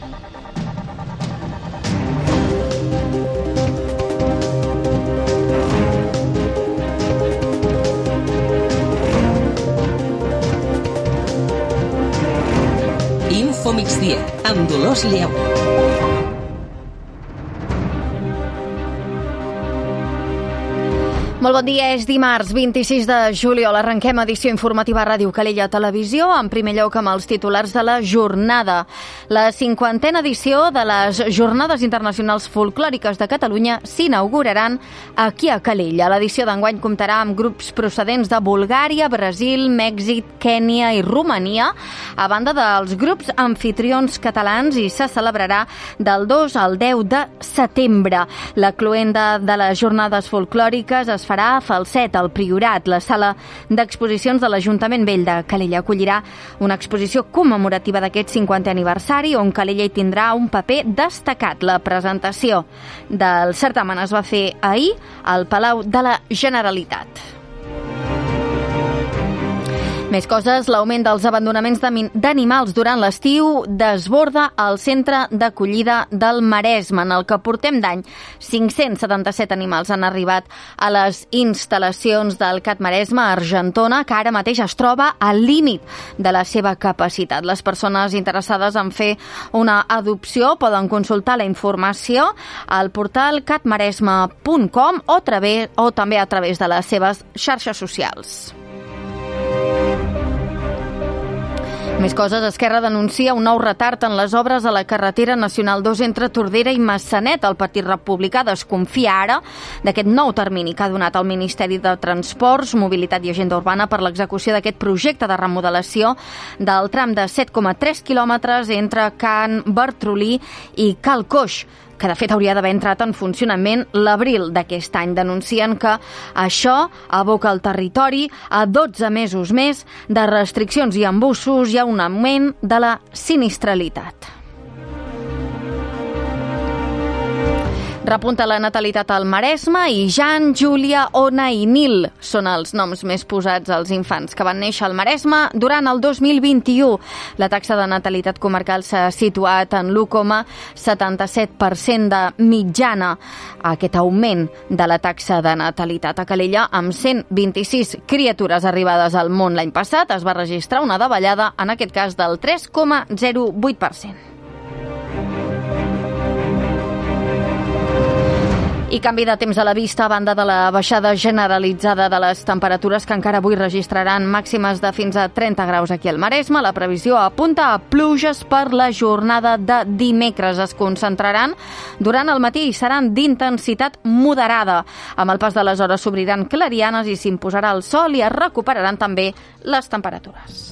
Info Migdia, amb Dolors Lleó. Molt bon dia, és dimarts 26 de juliol. Arrenquem edició informativa a Ràdio Calella Televisió, en primer lloc amb els titulars de la jornada. La 50a edició de les Jornades Internacionals Folclòriques de Catalunya s'inauguraran aquí a Calella. L'edició d'enguany comptarà amb grups procedents de Bulgària, Brasil, Mèxic, Kènia i Romania, a banda dels grups amfitrions catalans, i se celebrarà del 2 al 10 de setembre. La cloenda de les Jornades Folclòriques es farà a Falset, al Priorat. La sala d'exposicions de l'Ajuntament Vell de Calella acollirà una exposició commemorativa d'aquest 50è aniversari, on Calella hi tindrà un paper destacat. La presentació del certamen es va fer ahir al Palau de la Generalitat. Més coses, l'augment dels abandonaments d'animals durant l'estiu desborda el centre d'acollida del Maresme. En el que portem d'any, 577 animals han arribat a les instal·lacions del CAT Maresme a Argentona, que ara mateix es troba al límit de la seva capacitat. Les persones interessades en fer una adopció poden consultar la informació al portal catmaresme.com o també a través de les seves xarxes socials. Més coses, Esquerra denuncia un nou retard en les obres a la carretera nacional 2 entre Tordera i Massanet. El Partit Republicà desconfia ara d'aquest nou termini que ha donat el Ministeri de Transports, Mobilitat i Agenda Urbana per l'execució d'aquest projecte de remodelació del tram de 7,3 quilòmetres entre Can Bartrolí i Cal Coix, que de fet hauria d'haver entrat en funcionament l'abril d'aquest any. Denuncien que això aboca el territori a 12 mesos més de restriccions i embussos i a un augment de la sinistralitat. Repunta la natalitat al Maresme i Jan, Júlia, Ona i Nil són els noms més posats als infants que van néixer al Maresme durant el 2021. La taxa de natalitat comarcal s'ha situat en l'1,77% de mitjana. Aquest augment de la taxa de natalitat a Calella, amb 126 criatures arribades al món l'any passat, es va registrar una davallada, en aquest cas del 3,08%. I canvi de temps a la vista, a banda de la baixada generalitzada de les temperatures que encara avui registraran màximes de fins a 30 graus aquí al Maresme. La previsió apunta a pluges per la jornada de dimecres. Es concentraran durant el matí i seran d'intensitat moderada. Amb el pas de les hores s'obriran clarianes i s'imposarà el sol i es recuperaran també les temperatures.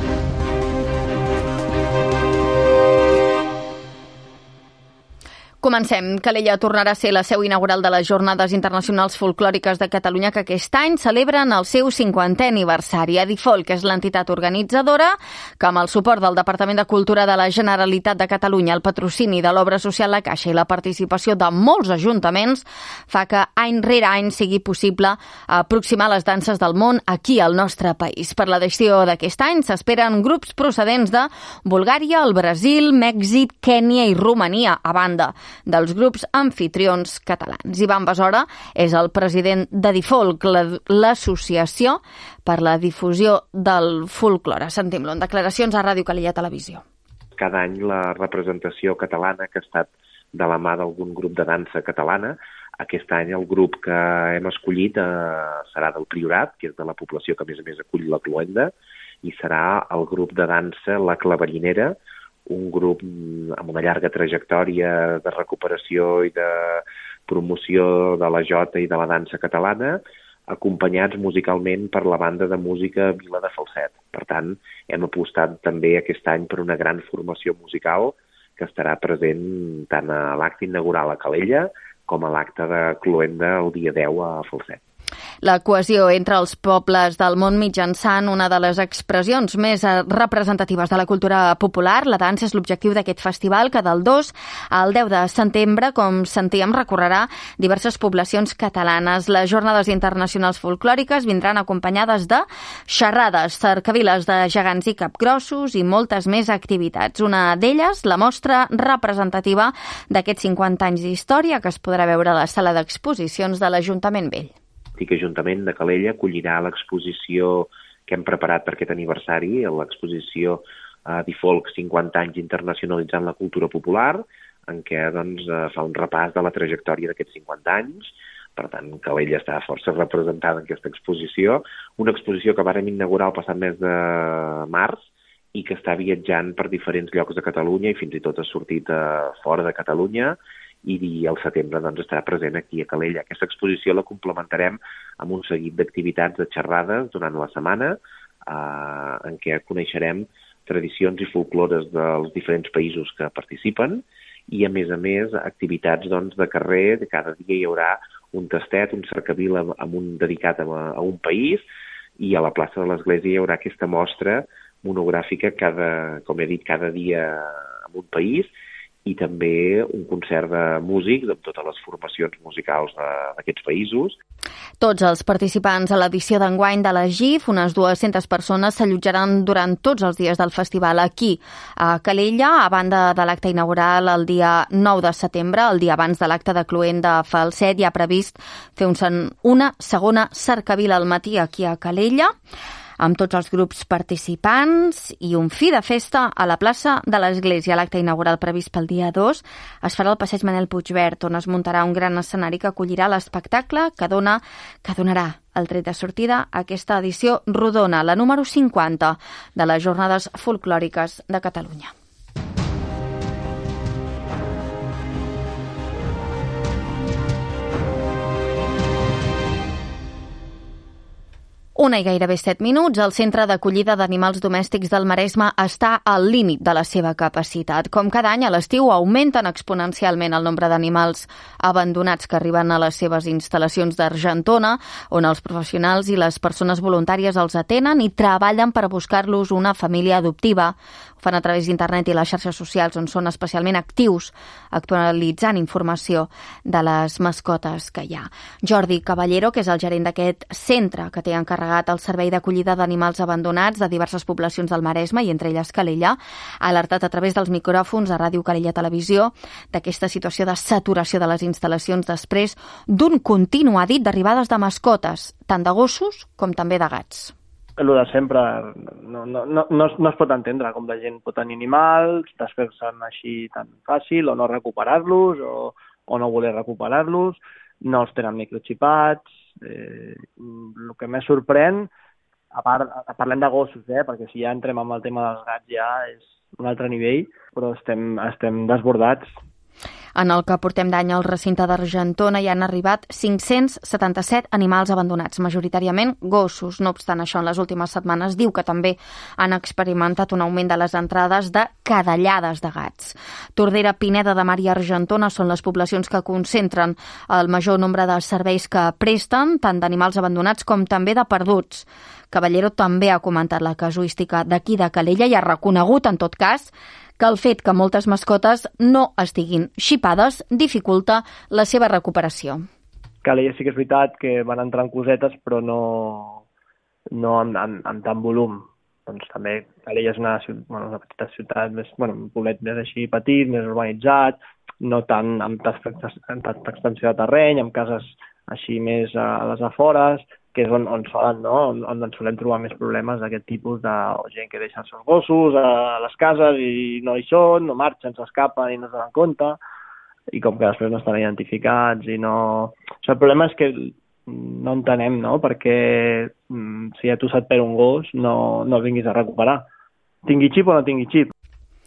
Comencem. Calella tornarà a ser la seu inaugural de les Jornades Internacionals Folclòriques de Catalunya, que aquest any celebren el seu 50è aniversari. Edifolc és l'entitat organitzadora que, amb el suport del Departament de Cultura de la Generalitat de Catalunya, el patrocini de l'Obra Social La Caixa i la participació de molts ajuntaments, fa que any rere any sigui possible aproximar les danses del món aquí al nostre país. Per l'edició d'aquest any s'esperen grups procedents de Bulgària, el Brasil, Mèxic, Kènia i Romania, a banda dels grups amfitrions catalans. Ivan Besora és el president d'Edifolc, l'associació per la difusió del folklore. Sentim-lo en declaracions a Ràdio Calella Televisió. Cada any la representació catalana que ha estat de la mà d'algun grup de dansa catalana. Aquest any el grup que hem escollit serà del Priorat, que és de la població que a més acull la cloenda, i serà el grup de dansa La Clavellinera, un grup amb una llarga trajectòria de recuperació i de promoció de la jota i de la dansa catalana, acompanyats musicalment per la banda de música Vila de Falset. Per tant, hem apostat també aquest any per una gran formació musical que estarà present tant a l'acte inaugural a Calella com a l'acte de cloenda el dia 10 a Falset. La cohesió entre els pobles del món mitjançant una de les expressions més representatives de la cultura popular. La dansa és l'objectiu d'aquest festival que del 2 al 10 de setembre, com sentíem, recorrerà diverses poblacions catalanes. Les jornades internacionals folclòriques vindran acompanyades de xerrades, cercaviles de gegants i capgrossos i moltes més activitats. Una d'elles, la mostra representativa d'aquests 50 anys d'història que es podrà veure a la sala d'exposicions de l'Ajuntament Vell. L'antic Ajuntament de Calella acollirà l'exposició que hem preparat per aquest aniversari, l'exposició Difolc 50 anys internacionalitzant la cultura popular, en què fa un repàs de la trajectòria d'aquests 50 anys. Per tant, Calella està força representada en aquesta exposició. Una exposició que vàrem inaugurar el passat mes de març i que està viatjant per diferents llocs de Catalunya i fins i tot ha sortit fora de Catalunya, i al setembre estarà present aquí a Calella. Aquesta exposició la complementarem amb un seguit d'activitats de xerrades durant la setmana en què coneixerem tradicions i folclores dels diferents països que participen i, a més, activitats de carrer. Cada dia hi haurà un tastet, un cercavil dedicat a un país, i a la plaça de l'Església hi haurà aquesta mostra monogràfica, com he dit, cada dia en un país, i també un concert de músics amb totes les formacions musicals d'aquests països. Tots els participants a l'edició d'enguany de la GIF, unes 200 persones, s'allotjaran durant tots els dies del festival aquí a Calella, a banda de l'acte inaugural el dia 9 de setembre, el dia abans de l'acte de cloent de Falset. Hi ha previst fer una segona cercavila al matí aquí a Calella, amb tots els grups participants i un fi de festa a la plaça de l'Església. L'acte inaugural previst pel dia 2 es farà al passeig Manel Puigvert, on es muntarà un gran escenari que acollirà l'espectacle que donarà el tret de sortida a aquesta edició rodona, la número 50 de les Jornades Folclòriques de Catalunya. Una i gairebé 7 minuts, el centre d'acollida d'animals domèstics del Maresme està al límit de la seva capacitat. Com cada any, a l'estiu augmenten exponencialment el nombre d'animals abandonats que arriben a les seves instal·lacions d'Argentona, on els professionals i les persones voluntàries els atenen i treballen per buscar-los una família adoptiva. Ho fan a través d'internet i les xarxes socials, on són especialment actius, actualitzant informació de les mascotes que hi ha. Jordi Caballero, que és el gerent d'aquest centre que té encarregat el servei d'acollida d'animals abandonats de diverses poblacions del Maresme i entre elles Calella, ha alertat a través dels micròfons a Ràdio Calella Televisió d'aquesta situació de saturació de les instal·lacions després d'un continu, ha dit, d'arribades de mascotes, tant de gossos com també de gats. El de sempre no es pot entendre com la gent pot tenir animals, desfer-se'n així tan fàcil, o no recuperar-los, o no voler recuperar-los, no els tenen microxipats. El que més sorprèn, parlem de gossos, perquè si ja entrem amb el tema dels gats ja és un altre nivell, però estem desbordats. En el que portem d'any al recinte d'Argentona hi han arribat 577 animals abandonats, majoritàriament gossos. No obstant això, en les últimes setmanes diu que també han experimentat un augment de les entrades de cadellades de gats. Tordera, Pineda de Mar i Argentona són les poblacions que concentren el major nombre de serveis que presten, tant d'animals abandonats com també de perduts. Caballero també ha comentat la casuística d'aquí de Calella i ha reconegut, en tot cas, que el fet que moltes mascotes no estiguin xipades dificulta la seva recuperació. Calella sí que és veritat que van entrant cosetes, però no amb tant volum. Doncs també Calella és una petita ciutat, un poblet més així petit, més urbanitzat, no tant amb tanta extensió de terreny, amb cases així més a les afores, que és on solen, no? On ens solem trobar més problemes d'aquest tipus de gent que deixa els seus gossos a les cases i no hi són, no marxen, s'escapen i no es donen compte, i com que després no estan identificats i no... El problema és que no entenem, no? Perquè si a tu se't perd un gos no el vinguis a recuperar. Tingui xip o no tingui xip.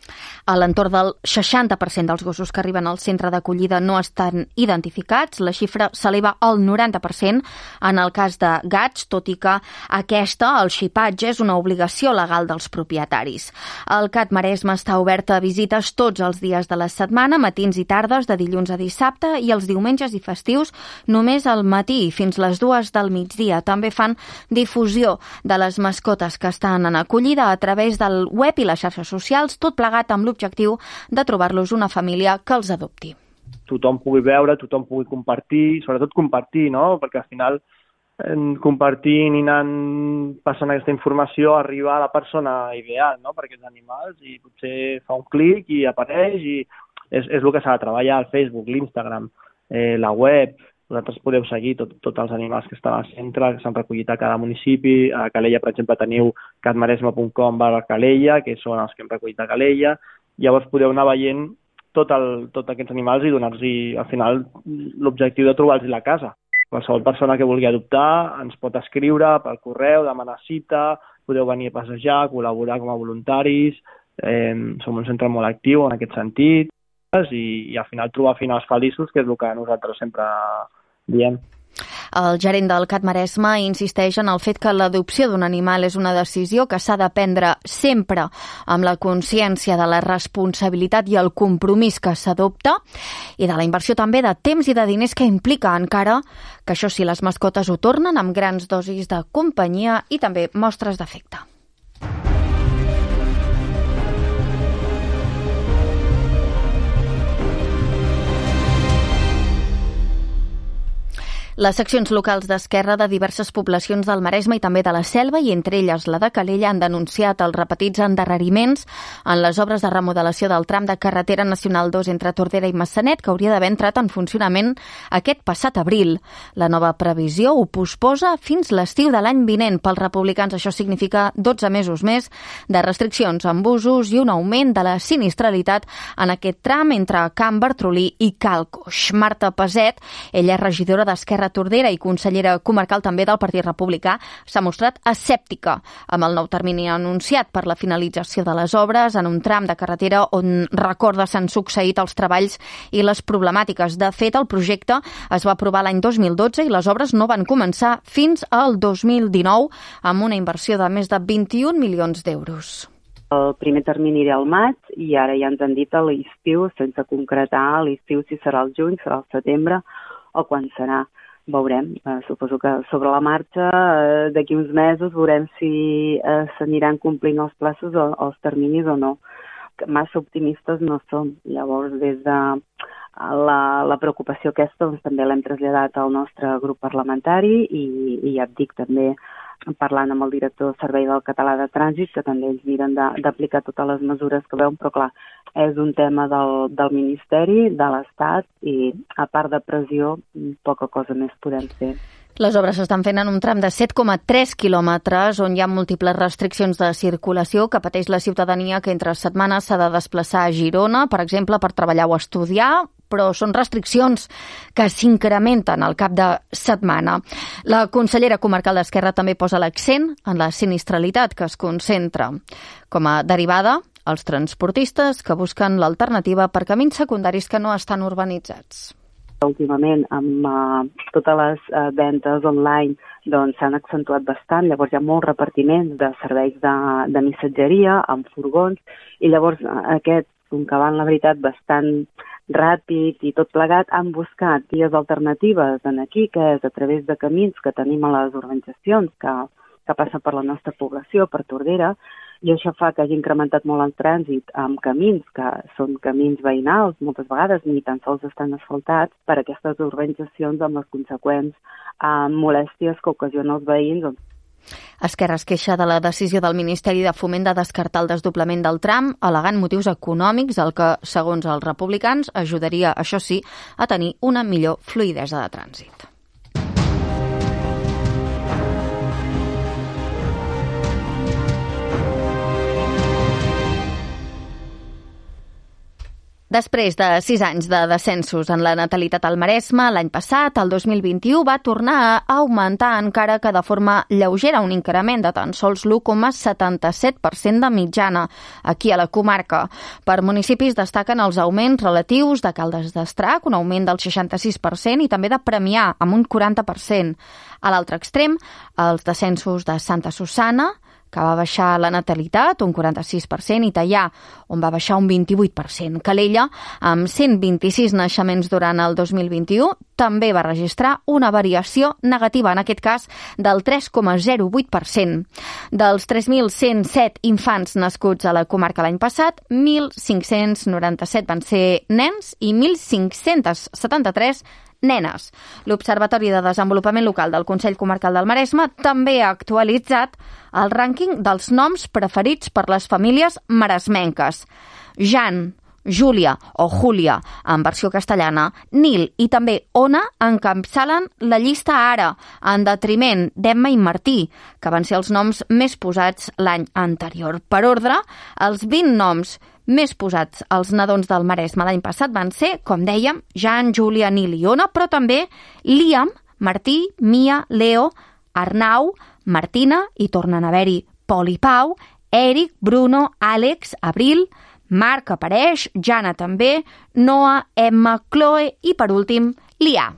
A l'entorn del 60% dels gossos que arriben al centre d'acollida no estan identificats. La xifra s'eleva al 90% en el cas de gats, tot i que aquesta, el xipatge, és una obligació legal dels propietaris. El CAT Maresme està obert a visites tots els dies de la setmana, matins i tardes, de dilluns a dissabte, i els diumenges i festius només al matí fins les 2 del migdia. També fan difusió de les mascotes que estan en acollida a través del web i les xarxes socials, tot plegat amb l'objectiu de trobar-los una família que els adopti. Tothom pugui veure, tothom pugui compartir, sobretot compartir, no? Perquè al final compartint i anant passant aquesta informació arriba a la persona ideal, no? Per aquests animals, i potser fa un clic i apareix, i és el que s'ha de treballar, el Facebook, l'Instagram, la web. Vosaltres podeu seguir tots els animals que estan al centre, que s'han recollit a cada municipi. A Calella, per exemple, teniu catmaresme.com/Calella, que són els que hem recollit a Calella. Llavors podeu anar veient tots aquests animals i donar-los, al final, l'objectiu de trobar-los la casa. Qualsevol persona que vulgui adoptar ens pot escriure pel correu, demanar cita, podeu venir a passejar, col·laborar com a voluntaris. Som un centre molt actiu en aquest sentit, i al final trobar finals feliços, que és el que nosaltres sempre diem. El gerent del CAT Maresme insisteix en el fet que l'adopció d'un animal és una decisió que s'ha de prendre sempre amb la consciència de la responsabilitat i el compromís que s'adopta, i de la inversió també de temps i de diners que implica, encara que això sí, les mascotes ho tornen amb grans dosis de companyia i també mostres d'afecte. Les seccions locals d'Esquerra de diverses poblacions del Maresme i també de la Selva, i entre elles la de Calella, han denunciat els repetits endarreriments en les obres de remodelació del tram de carretera nacional 2 entre Tordera i Massanet, que hauria d'haver entrat en funcionament aquest passat abril. La nova previsió ho posposa fins l'estiu de l'any vinent. Pels republicans això significa 12 mesos més de restriccions en busos i un augment de la sinistralitat en aquest tram entre Can Bartrolí i Cal Coix. Marta Peset, ella és regidora d'Esquerra Tordera i consellera comarcal també del Partit Republicà, s'ha mostrat escèptica amb el nou termini anunciat per la finalització de les obres en un tram de carretera on, recorda, s'han succeït els treballs i les problemàtiques. De fet, el projecte es va aprovar l'any 2012 i les obres no van començar fins al 2019 amb una inversió de més de 21 milions d'euros. El primer termini era el maig i ara ja ens han dit a l'estiu, sense concretar a l'estiu si serà el juny, serà el setembre o quan serà. Veurem, suposo que sobre la marxa d'aquí uns mesos veurem si s'aniran complint els plaços o els terminis o no. Massa optimistes no som. Llavors, des de la preocupació aquesta, doncs, també l'hem traslladat al nostre grup parlamentari i ja et dic també, parlant amb el director del Servei del Català de Trànsit, que també ells miren d'aplicar totes les mesures que veuen, però clar, és un tema del Ministeri, de l'Estat, i a part de pressió, poca cosa més podem fer. Les obres s'estan fent en un tram de 7,3 quilòmetres on hi ha múltiples restriccions de circulació que pateix la ciutadania, que entre setmanes s'ha de desplaçar a Girona, per exemple, per treballar o estudiar, però són restriccions que s'incrementen al cap de setmana. La consellera comarcal d'Esquerra també posa l'accent en la sinistralitat que es concentra com a derivada als transportistes que busquen l'alternativa per camins secundaris que no estan urbanitzats. Últimament, amb totes les ventes online, doncs s'han accentuat bastant. Llavors hi ha molts repartiments de serveis de missatgeria amb furgons, i llavors aquests, com que van, la veritat, bastant ràpid i tot plegat, han buscat vies alternatives en aquí, que és a través de camins que tenim a les urbanitzacions que passen per la nostra població, per Tordera, i això fa que hagi incrementat molt el trànsit amb camins que són camins veïnals, moltes vegades ni tan sols estan asfaltats, per aquestes urbanitzacions amb les conseqüents molèsties que ocasiona els veïns. Esquerra es queixa de la decisió del Ministeri de Foment de descartar el desdoblament del tram, al·legant motius econòmics, el que, segons els republicans, ajudaria, això sí, a tenir una millor fluïdesa de trànsit. Després de 6 anys de descensos en la natalitat al Maresme, l'any passat, el 2021, va tornar a augmentar, encara que de forma lleugera, un increment de tan sols l'1,77% de mitjana aquí a la comarca. Per municipis destaquen els augments relatius de Caldes d'Estrac, un augment del 66%, i també de Premià, amb un 40%. A l'altre extrem, els descensos de Santa Susanna, que va baixar la natalitat un 46%, i Teià, on va baixar un 28%. Calella, amb 126 naixements durant el 2021, també va registrar una variació negativa, en aquest cas del 3,08%. Dels 3.107 infants nascuts a la comarca l'any passat, 1.597 van ser nens i 1.573 nenes. L'Observatori de Desenvolupament Local del Consell Comarcal del Maresme també ha actualitzat el rànquing dels noms preferits per les famílies maresmenques. Jan, Júlia o Júlia, en versió castellana, Nil i també Ona encapçalen la llista ara, en detriment d'Emma i Martí, que van ser els noms més posats l'any anterior. Per ordre, els 20 noms més posats als nadons del Maresme l'any passat van ser, com dèiem, Jan, Júlia, Nil i Ona, però també Liam, Martí, Mia, Leo, Arnau, Martina, i tornen a haver-hi Pol i Pau, Eric, Bruno, Àlex, Abril, Marc apareix, Jana també, Noa, Emma, Chloe i, per últim, Lià.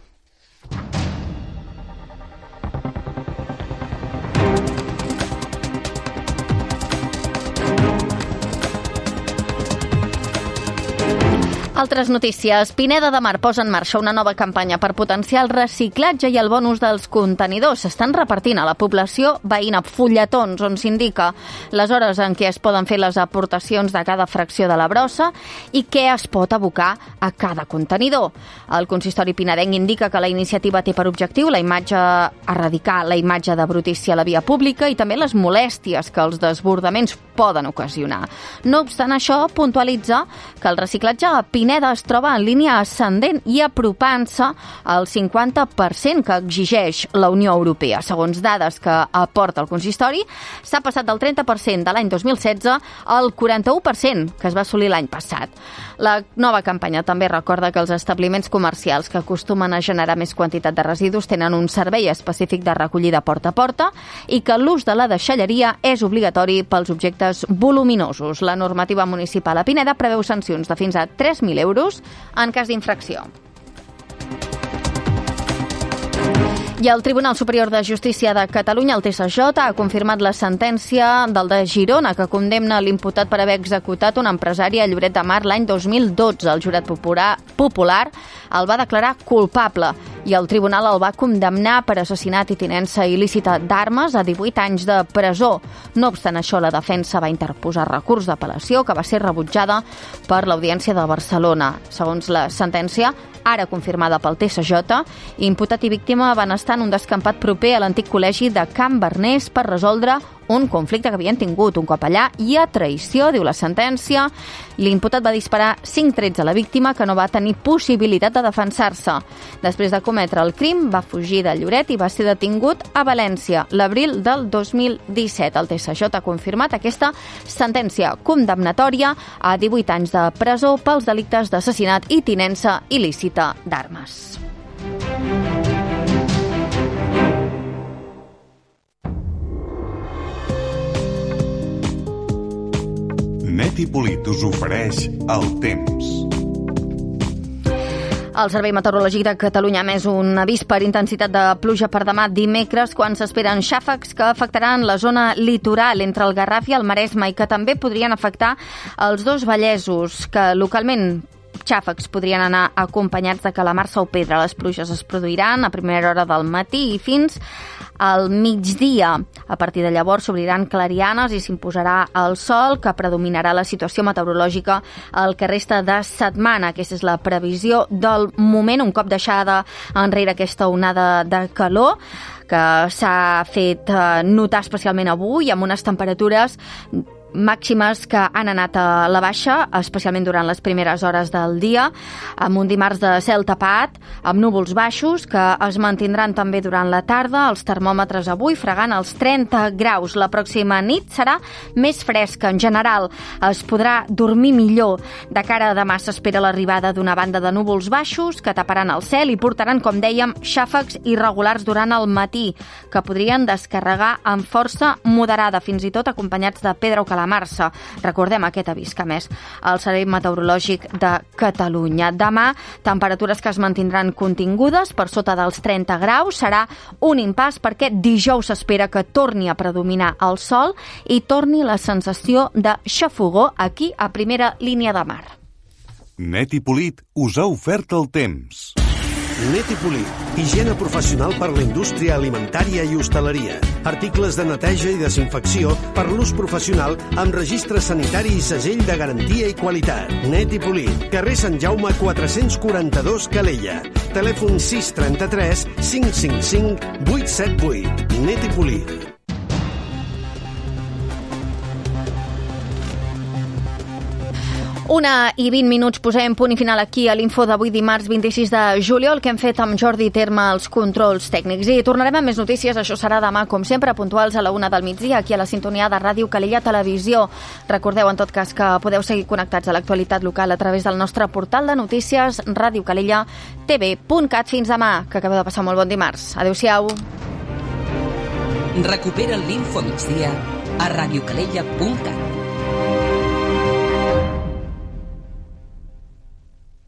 Altres notícies. Pineda de Mar posa en marxa una nova campanya per potenciar el reciclatge i el bon ús dels contenidors. S'estan repartint a la població veïna fulletons on s'indica les hores en què es poden fer les aportacions de cada fracció de la brossa i què es pot abocar a cada contenidor. El consistori pinedenc indica que la iniciativa té per objectiu erradicar la imatge de brutícia a la via pública i també les molèsties que els desbordaments poden ocasionar. No obstant això, puntualitza que el reciclatge a Pineda es troba en línia ascendent i apropant-se al 50% que exigeix la Unió Europea. Segons dades que aporta el consistori, s'ha passat del 30% de l'any 2016 al 41% que es va assolir l'any passat. La nova campanya també recorda que els establiments comercials que acostumen a generar més quantitat de residus tenen un servei específic de recollida porta a porta i que l'ús de la deixalleria és obligatori pels objectes voluminosos. La normativa municipal a Pineda preveu sancions de fins a 3.000 euros en cas d'infracció. I el Tribunal Superior de Justícia de Catalunya, el TSJ, ha confirmat la sentència del de Girona, que condemna l'imputat per haver executat un empresari a Lloret de Mar l'any 2012. El jurat popular el va declarar culpable i el tribunal el va condemnar per assassinat i tinença il·lícita d'armes a 18 anys de presó. No obstant això, la defensa va interposar recurs d'apel·lació que va ser rebutjada per l'Audiència de Barcelona. Segons la sentència, ara confirmada pel TSJ, imputat i víctima van estar en un descampat proper a l'antic col·legi de Can Berners per resoldre un conflicte que havien tingut un cop allà i a traïció, diu la sentència. L'imputat va disparar 5 trets a la víctima que no va tenir possibilitat de defensar-se. Després de cometre el crim, va fugir de Lloret i va ser detingut a València l'abril del 2017. El TSJ ha confirmat aquesta sentència condemnatòria a 18 anys de presó pels delictes d'assassinat i tinença il·lícita d'armes. Neti Polit us ofereix el temps. El Servei Meteorològic de Catalunya ha emès un avís per intensitat de pluja per demà dimecres, quan s'esperen xàfecs que afectaran la zona litoral entre el Garraf i el Maresme i que també podrien afectar els dos Vallesos, que localment xàfecs podrien anar acompanyats de calamarsa o pedra. Les pluges es produiran a primera hora del matí i fins al migdia. A partir de llavors s'obriran clarianes i s'imposarà el sol, que predominarà la situació meteorològica el que resta de setmana. Aquesta és la previsió del moment, un cop deixada enrere aquesta onada de calor que s'ha fet notar especialment avui, amb unes temperatures màximes que han anat a la baixa, especialment durant les primeres hores del dia, amb un dimarts de cel tapat, amb núvols baixos, que es mantindran també durant la tarda. Els termòmetres avui fregant els 30 graus. La pròxima nit serà més fresca. En general, es podrà dormir millor. De cara a demà s'espera l'arribada d'una banda de núvols baixos que taparan el cel i portaran, com dèiem, xàfecs irregulars durant el matí, que podrien descarregar amb força moderada, fins i tot acompanyats de pedra o calamarsa. Recordem aquest avís que ha emès el Servei Meteorològic de Catalunya. Demà, temperatures que es mantindran contingudes per sota dels 30 graus. Serà un impàs perquè dijous s'espera que torni a predominar el sol i torni la sensació de xafogor aquí a primera línia de mar. Net i Polit us ha ofert el temps. Net i Polit, higiene professional per la indústria alimentària i hostaleria. Articles de neteja i desinfecció per l'ús professional amb registre sanitari i segell de garantia i qualitat. Net i Polit, carrer Sant Jaume 442 Calella. Telèfon 633 555 878. Net i Polit. 1:20, posem punt i final aquí a l'info d'avui dimarts 26 de juliol, que hem fet amb Jordi Terme els controls tècnics. I tornarem amb més notícies, això serà demà, com sempre, puntuals a la 1 del migdia, aquí a la sintonia de Ràdio Calella Televisió. Recordeu, en tot cas, que podeu seguir connectats a l'actualitat local a través del nostre portal de notícies radiocalellatv.cat. Fins demà, que acabeu de passar molt bon dimarts. Adéu-siau. Recupera l'Info Migdia a radiocalella.cat.